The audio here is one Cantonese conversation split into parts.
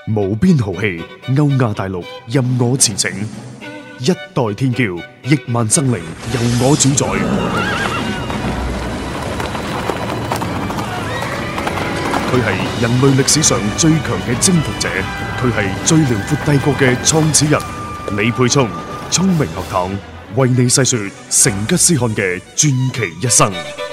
無邊豪氣，歐亞大陸任我馳騁，一代天驕，億萬生靈由我主宰。佢係人類歷史上最強嘅征服者，佢係最遼闊帝國嘅創始人。李沛聰，聰明學堂為你細說成吉思汗嘅傳奇一生。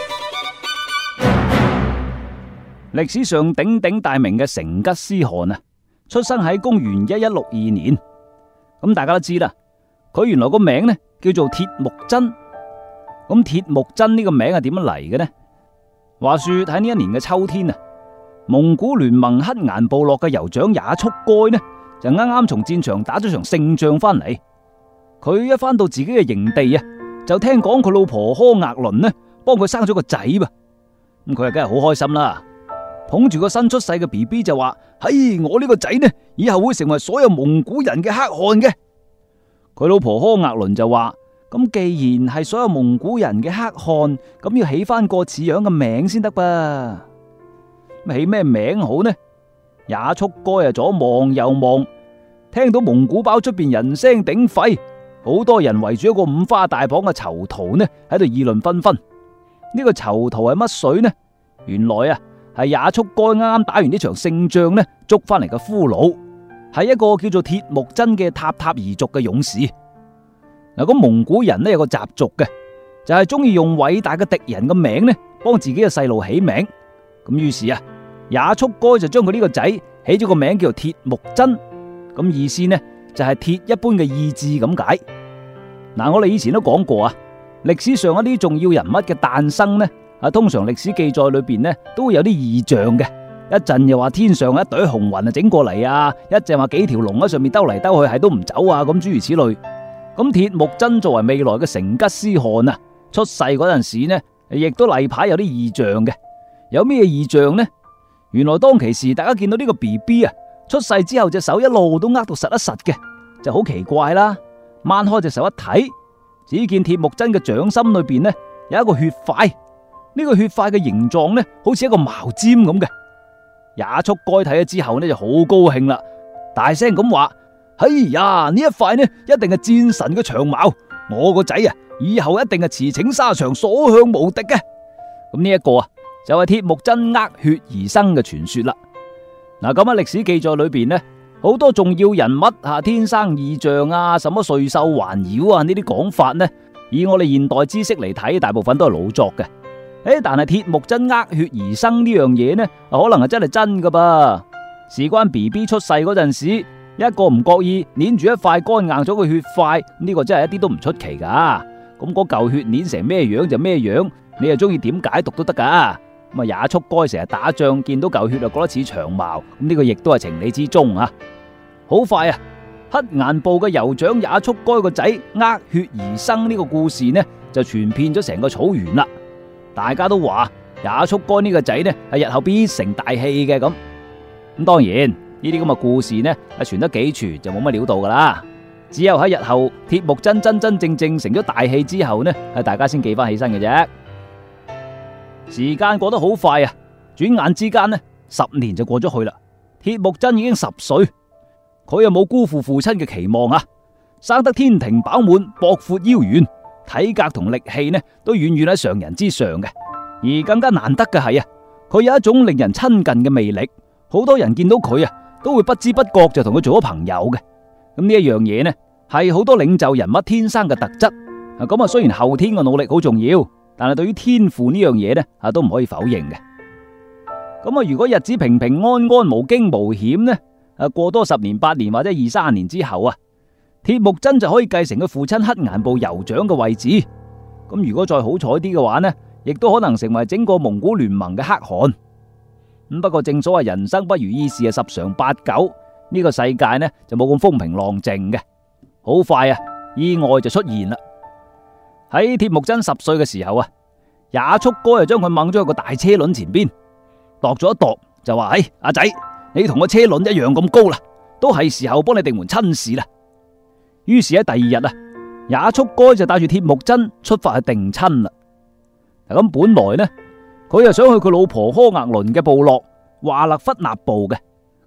歷史上鼎鼎大名嘅成吉思汗啊，出生喺公元1162年。咁大家都知啦，佢原來個名呢叫做鐵木真。咁鐵木真呢個名係點樣嚟嘅呢？話說喺呢一年嘅秋天啊，蒙古聯盟黑岩部落嘅酋長也速該呢就啱啱從戰場打咗場勝仗翻嚟。佢一翻到自己嘅營地啊，就聽講佢老婆柯額倫呢幫佢生咗個仔噃。咁佢啊梗係好開心啦，捧住個新出世嘅 BB 就話：嘿，我呢個仔呢以後會成為所有蒙古人嘅黑汗嘅。佢老婆柯額倫就話：咁既然係所有蒙古人嘅黑汗，咁要起翻個似樣嘅名先得噃。起咩名好呢？也速該啊左望右望，聽到蒙古包出邊人聲鼎沸，好多人圍住一個五花大綁嘅囚徒呢喺度議論紛紛。呢個囚徒係乜水呢？原來啊係也速該啱啱打完呢場勝仗呢捉翻嚟嘅俘虜，係一個叫做鐵木真嘅塔塔兒族嘅勇士。嗱，咁蒙古人呢有個習俗嘅，就係中意用偉大嘅敵人嘅名呢幫自己嘅細路起名。咁於是啊，也速該就將佢呢個仔起咗個名叫做鐵木真，咁意思呢就係鐵一般嘅意志咁解。嗱，我哋以前都講過啊，歷史上一啲重要人物嘅誕生呢，通常歷史記載裏邊呢都會有啲異象嘅。一陣又話天上一朵紅雲啊整過嚟啊，一陣話幾條龍喺上面兜嚟兜去係都唔走啊，咁諸如此類。咁鐵木真作為未來嘅成吉思汗啊，出世嗰陣時呢，亦都例牌有啲異象嘅。有咩異象呢？原來當其時大家見到呢個 BB 啊，出世之後隻手一路都握到實一實嘅，就好奇怪啦。掹開隻手一睇，只見鐵木真嘅掌心裏邊呢有一個血塊，呢個血塊嘅形狀呢好似一個矛尖咁嘅。也速該睇咗之後呢就好高興啦，大聲咁話：哎呀，呢一塊呢一定係戰神嘅長矛，我個仔啊以後一定係馳騁沙場，所向無敵嘅。咁呢一個啊就係鐵木真握血而生嘅傳說啦。嗱，咁喺歷史記載裏邊呢，好多重要人物天生異象啊，什麼瑞獸環繞啊呢啲講法呢，以我哋現代知識嚟睇，大部分都係老作嘅。但係鐵木真握血而生呢樣嘢呢，可能係真係真噶噃。事關 BB 出世嗰陣時，一個唔覺意捏住一塊乾硬咗嘅血塊，呢個真係一啲都唔出奇噶。咁嗰嚿血捏成咩樣就咩樣，你又中意點解讀都得噶。咁也速該成日打仗見到嚿血就覺得似長矛，咁呢個亦都係情理之中啊。好快啊，黑岩部嘅酋長也速該個仔握血而生呢個故事呢就傳遍咗成個草原啦。大家都話也速該呢個仔呢係日後必成大器嘅咁。咁當然呢啲咁嘅故事呢傳得幾傳就冇乜料到噶啦。只有喺日後鐵木真真真正正成咗大器之後呢，大家先記翻起身嘅啫。時間過得好快啊，轉眼之間呢10年就過咗去啦。鐵木真已經10歲，佢又冇辜負父親嘅期望啊，生得天庭飽滿，博闊腰圓，體格同力氣呢都遠遠喺常人之上嘅。而更加難得嘅係啊，佢有一種令人親近嘅魅力，好多人見到佢啊都會不知不覺就同佢做咗朋友嘅。咁呢一樣嘢呢係好多領袖人物天生嘅特質。咁雖然後天嘅努力好重要，但係對於天賦呢樣嘢呢都唔可以否認嘅。咁如果日子平平安安無驚無險呢，過多10年8年或者20-30年之後啊，鐵木真就可以繼承佢父親黑岩部酋長嘅位置。咁如果再好彩啲嘅話呢，亦都可能成為整個蒙古聯盟嘅黑汗。咁不過正所謂人生不如意事十常八九，呢個世界呢就冇咁風平浪靜嘅。好快啊，意外就出現啦。喺鐵木真10歲嘅時候啊，也速該就將佢掹咗去個大車輪前邊，度咗一度就話：阿仔，你同個車輪一樣咁高啦，都係時候幫你定門親事啦。於是喺第二日啊，也速該就帶住鐵木真出發去定親啦。咁本來呢，佢又想去佢老婆柯額倫嘅部落華勒忽納部嘅，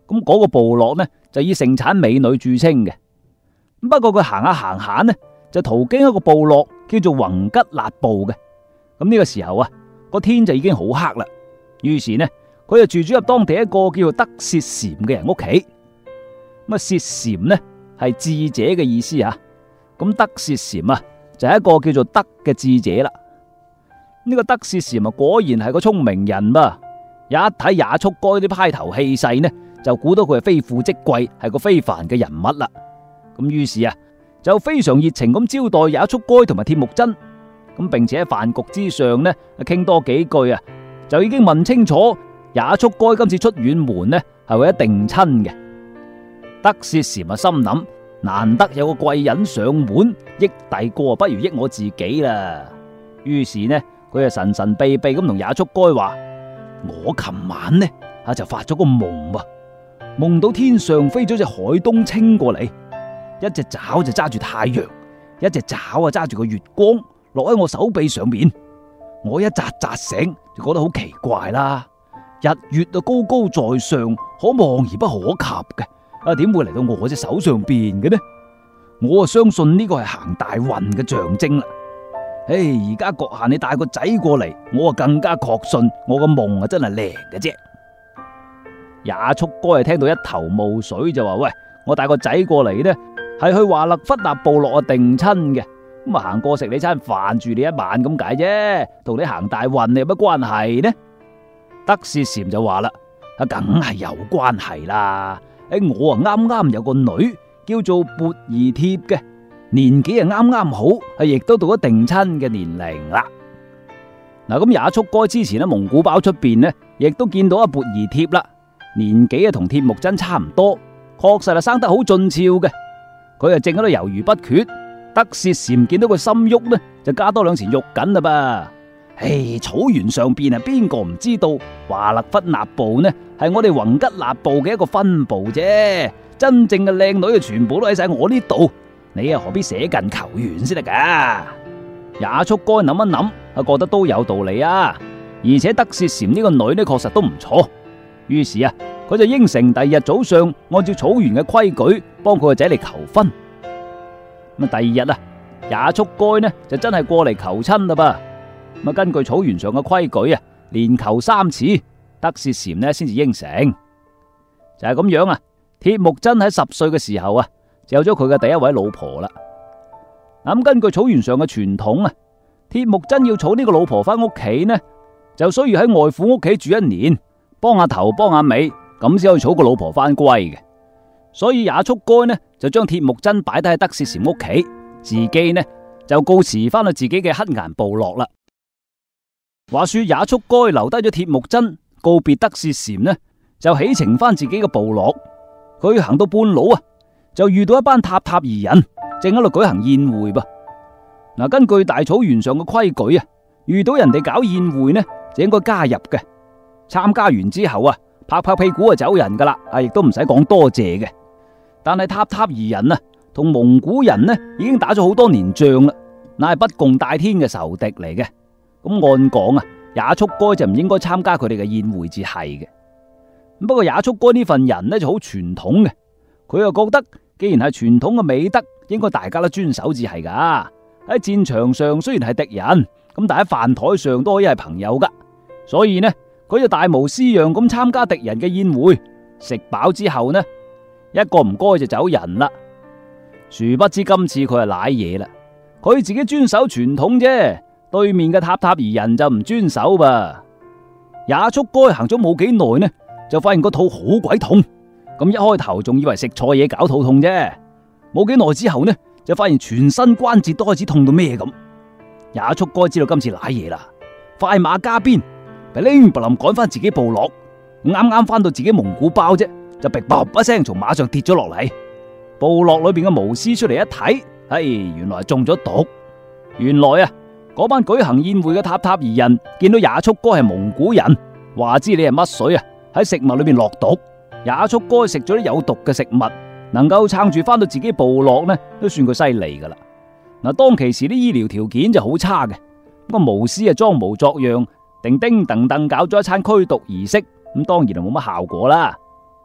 咁嗰個部落呢就以盛產美女著稱嘅。不過佢行下行下呢，就途經一個部落叫做宏吉勒部嘅。咁呢個時候啊，個天就已經好黑啦。於是呢，佢就住咗入當地一個叫做德薛禪嘅人屋企。咁啊，薛禪呢係智者嘅意思啊。咁德薛禪啊就係一個叫做德嘅智者啦。呢個德薛禪啊果然係個聰明人噃。一睇也速該啲派頭氣勢呢，就估到佢係非富即貴，係個非凡嘅人物啦。咁於是啊，就非常熱情咁招待也速該同埋鐵木真。咁並且喺飯局之上呢，傾多幾句啊，就已經問清楚也速該今次出遠門呢係為咗定親嘅。德薛禪啊心諗，難得有個貴人上門，益第個不如益我自己啦。於是呢，佢就神神秘秘咁同也速該話：我琴晚呢就發咗個夢噃，夢到天上飛咗隻海東青過嚟，一隻爪就揸住太陽，一隻爪啊揸住個月光，落喺我手臂上面。我一扎扎醒就覺得好奇怪啦，日月啊高高在上，可望而不可及嘅，啊點會嚟到我隻手上邊嘅呢？我啊相信呢個係行大運嘅象徵啦。而家閣下你帶個仔過嚟，我啊更加確信我個夢啊真係靚嘅啫。也速該係聽到一頭霧水，就話：喂，我帶個仔過嚟呢，係去華勒弗納部落定親嘅，咁啊行過食你餐飯，住你一晚咁解啫，同你行大運有乜關係呢？德薛禪就話啦：梗係有關係啦。我啊啱啱有個女叫做缽兒帖嘅。年紀啊啱啱好，亦都到咗定親嘅年齡啦。嗱，咁也速該之前喺蒙古包出邊呢，亦都見到阿缽兒帖啦，年紀啊同鐵木真差唔多，確實係生得好俊俏嘅。佢啊正喺度猶豫不決，德薛禪見到佢心喐呢，就加多兩錢肉緊啦噃。草原上邊啊，邊個唔知道華勒弗納部呢係我哋宏吉勒部嘅一個分部啫？真正嘅靚女啊，全部都喺晒我呢度。你又何必捨近求遠先得噶？也速該諗一諗，覺得都有道理啊！而且德薛禪呢個女呢，確實都唔錯。於是啊，佢就應承第二日早上按照草原嘅規矩，幫佢個仔嚟求婚。咁第二日啊，也速該呢就真係過嚟求親啦噃。咁根據草原上嘅規矩啊，連求3次，德薛禪呢先至應承。就係咁樣啊，鐵木真喺10歲嘅時候啊，就有咗佢嘅第一位老婆啦。咁根據草原上嘅傳統啊，鐵木真要娶呢個老婆翻屋企呢，就需要喺外父屋企住1年，幫下頭幫下尾，咁先可以娶個老婆翻歸嘅。所以也速該呢就將鐵木真擺低喺德薛禪屋企，自己呢就告辭翻去自己嘅黑岩部落啦。話說也速該留低咗鐵木真，告別德薛禪呢，就起程翻自己嘅部落。佢行到半路啊，就遇到一班塔塔兒人正喺度舉行宴會噃。嗱，根據大草原上嘅規矩啊，遇到人哋搞宴會呢，就應該加入嘅。參加完之後啊，拍拍屁股就走人噶啦，亦都唔使講多謝嘅。但係塔塔兒人啊，同蒙古人呢已經打咗好多年仗啦，乃係不共戴天嘅仇敵嚟嘅。咁按講啊，也速該就唔應該參加佢哋嘅宴會至係嘅。不過也速該呢份人呢就好傳統嘅，佢又覺得既然係傳統嘅美德，應該大家都遵守至係噶。喺戰場上雖然係敵人，咁但喺飯台上都可以係朋友噶。所以呢，佢就大模斯樣咁參加敵人嘅宴會，食飽之後呢，一個唔該就走人啦。殊不知今次佢係瀨嘢啦，佢自己遵守傳統啫，對面嘅塔塔兒人就唔遵守噃。也速該行咗冇幾耐呢，就發現個肚好鬼痛，咁一開頭仲以為食錯嘢搞肚痛啫，冇幾耐之後呢，就發現全身關節都開始痛到咩咁。也速該知道今次瀨嘢啦，快馬加鞭，噼哩啪冧趕翻自己部落，啱啱翻到自己蒙古包啫，就噼啪一聲從馬上跌咗落嚟。部落裏邊嘅巫師出嚟一睇，原來中咗毒。原來啊，嗰班舉行宴會嘅塔塔兒人見到也速該係蒙古人，話知你係乜水啊，喺食物裏邊落毒。也速該食咗啲有毒嘅食物，能夠撐住翻到自己部落呢，都算佢犀利噶啦。嗱，當其時啲醫療條件就好差嘅，咁啊巫師啊裝模作樣，叮叮噹噹搞咗一餐驅毒儀式，咁當然就冇乜效果啦。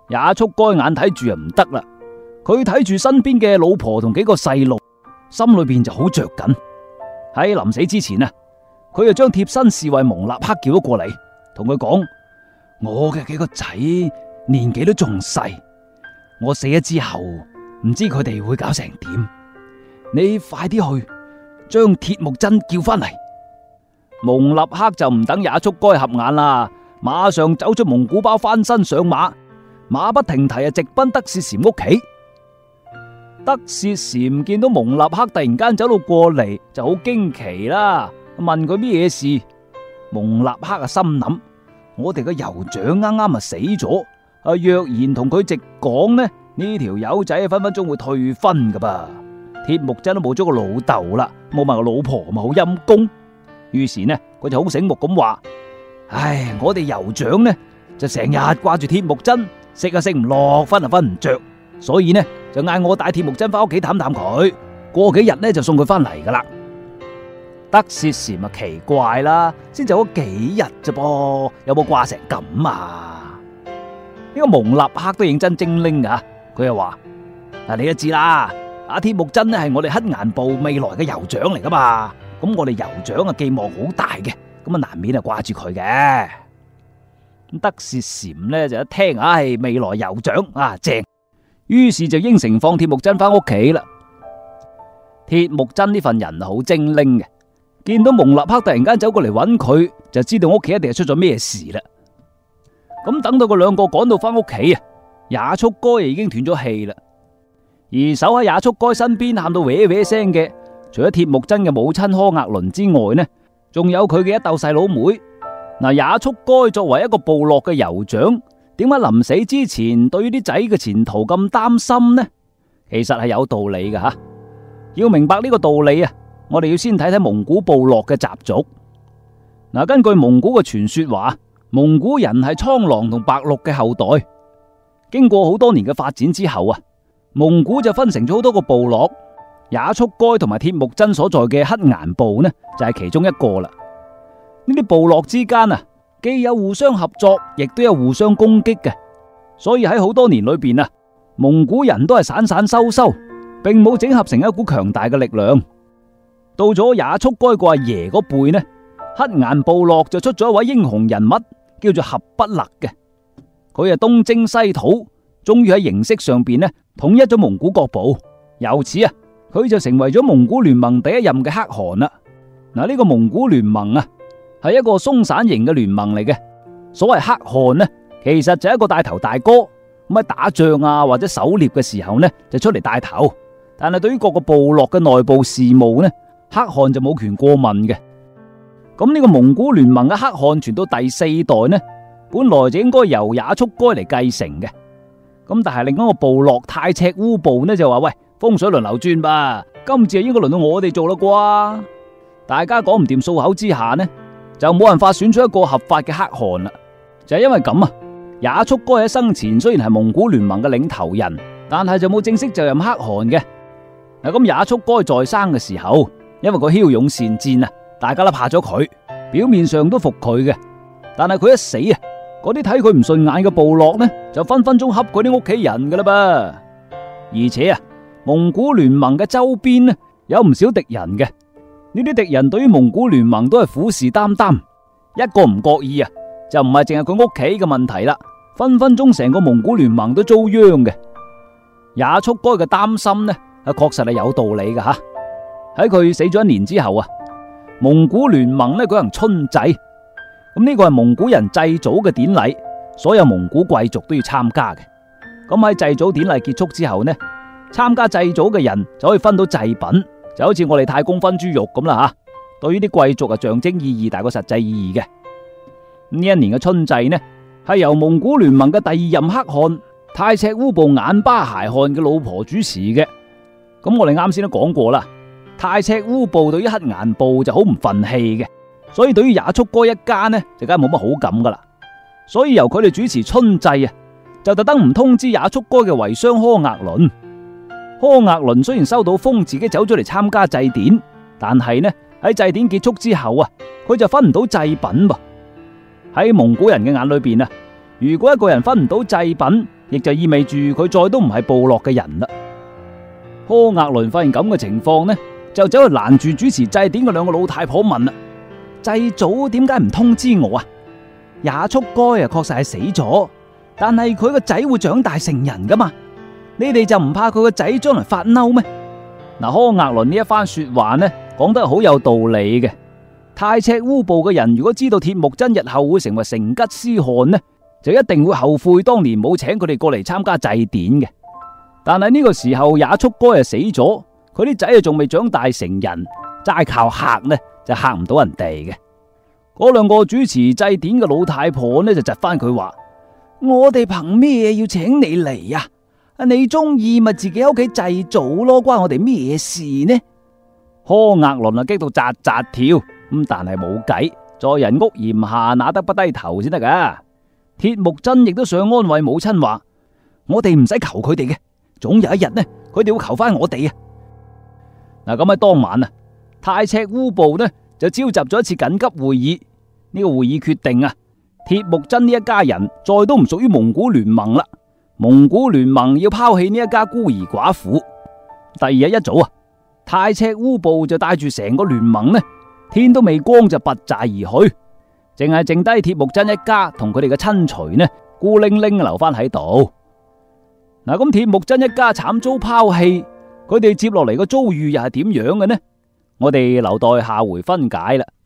也速該眼睇住就唔得啦，佢睇住身邊嘅老婆同幾個細路，心裏邊就好着緊。喺臨死之前啊，佢就將貼身侍衛蒙納克叫咗過嚟，同佢講：我嘅幾個仔年紀都仲細，我死咗之後唔知佢哋會搞成點，你快啲去將鐵木真叫翻嚟。蒙納克就唔等也速該合眼啦，馬上走出蒙古包，翻身上馬，馬不停蹄啊，直奔德薛禪屋企。德薛禪見到蒙納克突然間走到過嚟，就好驚奇啦，問佢咩事。蒙納克啊心諗：我哋個酋長啱啱啊死咗，若然同佢直講呢條友仔分分鐘會退婚噶噃。鐵木真都冇咗個老豆啦，冇埋個老婆咪好陰公。於是呢，佢就好醒目咁話：唉，我哋酋長呢就成日掛住鐵木真，食啊食唔落，瞓啊瞓唔着，所以呢就嗌我帶鐵木真翻屋企探探佢，過幾日呢就送佢翻嚟噶啦。德薛禪啊奇怪啦，先走咗幾日啫噃，有冇掛成咁啊？呢個蒙納克都認真精靈噶，佢又話：你都知啦，阿鐵木真呢係我哋黑岩部未來嘅酋長嚟噶嘛，咁我哋酋長啊寄望好大嘅，咁啊難免係掛住佢嘅。德薛禪呢就一聽，未來酋長啊正，於是就應承放鐵木真翻屋企啦。鐵木真呢份人好精靈嘅，見到蒙納克突然間走過嚟揾佢，就知道屋企一定係出咗咩事啦。咁等到佢兩個趕到翻屋企啊，也速該已經斷咗氣啦。而守喺也速該身邊喊到歪歪聲嘅，除咗鐵木真嘅母親柯額倫之外呢，仲有佢嘅一竇細佬妹。嗱，也速該作為一個部落嘅酋長，點解臨死之前對於啲仔嘅前途咁擔心呢？其實係有道理嘅吓。要明白呢個道理啊，我哋要先睇睇蒙古部落嘅習俗。嗱，根據蒙古嘅傳說話，蒙古人係蒼狼同白鹿嘅後代。經過好多年嘅發展之後啊，蒙古就分成咗好多個部落，也速該同埋鐵木真所在嘅黑岩部呢，就係其中一個啦。呢啲部落之間啊，既有互相合作，亦都有互相攻擊嘅，所以喺好多年裏邊啊，蒙古人都係散散收收，並冇整合成一股強大嘅力量。到咗也速該個阿爺嗰輩呢，黑岩部落就出咗一位英雄人物，叫做合不勒嘅。佢係東征西討，終於喺形式上邊呢統一咗蒙古各部，由此啊，佢就成為咗蒙古聯盟第一任嘅可汗啦。嗱，呢個蒙古聯盟啊，係一個鬆散型嘅聯盟嚟嘅。所謂可汗呢，其實就係一個帶頭大哥，咁喺打仗啊或者狩獵嘅時候呢，就出嚟帶頭。但係對於各個部落嘅內部事務呢，可汗就冇權過問嘅。咁呢個蒙古聯盟嘅可汗傳到第四代呢，本來就應該由也速該嚟繼承嘅。咁但係另一個部落太赤烏部呢就話：喂，風水輪流轉吧，今次係應該輪到我哋做啦啩。大家講唔掂數口之下呢，就冇辦法選出一個合法嘅可汗啦。就係因為咁啊，也速該喺生前雖然係蒙古聯盟嘅領頭人，但係就冇正式就任可汗嘅。嗱，咁也速該在生嘅時候，因為佢驍勇善戰啊，大家都怕咗佢，表面上都服佢嘅。但係佢一死啊，嗰啲睇佢唔順眼嘅部落呢，就分分鐘恰佢啲屋企人噶啦噃。而且啊，蒙古聯盟嘅周邊呢，有唔少敵人嘅。呢啲敵人對於蒙古聯盟都係虎視眈眈，一個唔覺意啊，就唔係淨係佢屋企嘅問題啦，分分鐘成個蒙古聯盟都遭殃嘅。也速該嘅擔心呢，確實係有道理嘅吓。喺佢死咗1年之後啊，蒙古聯盟呢舉行春祭，咁呢個係蒙古人祭祖嘅典禮，所有蒙古貴族都要參加嘅。咁喺祭祖典禮結束之後呢，參加祭祖嘅人就可以分到祭品，就好似我哋太公分豬肉咁啦吓。對於啲貴族啊，象徵意義大過實際意義嘅。呢一年嘅春祭呢，係由蒙古聯盟嘅第2任可汗太赤烏部眼巴鞋汗嘅老婆主持嘅。咁我哋啱先都講過啦，太赤烏部對於黑岩部就好唔忿氣嘅，所以對於也速該一家呢，就梗係冇乜好感噶啦。所以由佢哋主持春祭啊，就特登唔通知也速該嘅遺孀柯額倫。柯額倫雖然收到風自己走咗嚟參加祭典，但係呢喺祭典結束之後啊，佢就分唔到祭品噃。喺蒙古人嘅眼裏邊啊，如果一個人分唔到祭品， 亦就意味住佢再都唔係部落嘅人啦。柯額倫發現咁嘅情況呢，就走去攔住主持祭典嘅兩個老太婆問啦：祭祖點解唔通知我啊？也速該啊，確實係死咗，但係佢個仔會長大成人噶嘛，你哋就唔怕佢個仔將來發嬲咩？嗱，柯額倫呢一番說話呢，講得好有道理嘅。太赤烏部嘅人如果知道鐵木真日後會成為成吉思汗呢，就一定會後悔當年冇請佢哋過嚟參加祭典嘅。但係呢個時候也速該啊死咗，佢啲仔啊仲未長大成人，齋靠嚇呢就嚇唔到人哋嘅。嗰兩個主持祭典嘅老太婆呢就窒翻佢話：我哋憑咩要請你嚟啊？你中意咪自己喺屋企祭祖咯，關我哋咩事呢？柯額倫啊激到扎扎跳，咁但係冇計，在人屋檐下哪得不低頭先得噶。鐵木真亦都想安慰母親話：我哋唔使求佢哋嘅，總有一日呢，佢哋會求翻我哋啊！嗱，咁喺當晚啊，太赤烏部呢就召集咗一次緊急會議，呢個會議決定啊，鐵木真呢一家人再都唔屬於蒙古聯盟啦。蒙古聯盟要拋棄呢一家孤兒寡婦。第二日一早啊，太赤烏部就帶住成個聯盟呢，天都未光就拔寨而去，淨係剩低鐵木真一家同佢哋嘅親隨呢，孤零零留翻喺度。嗱，咁鐵木真一家慘遭拋棄，佢哋接落嚟個遭遇又係點樣嘅呢？我哋留待下回分解啦。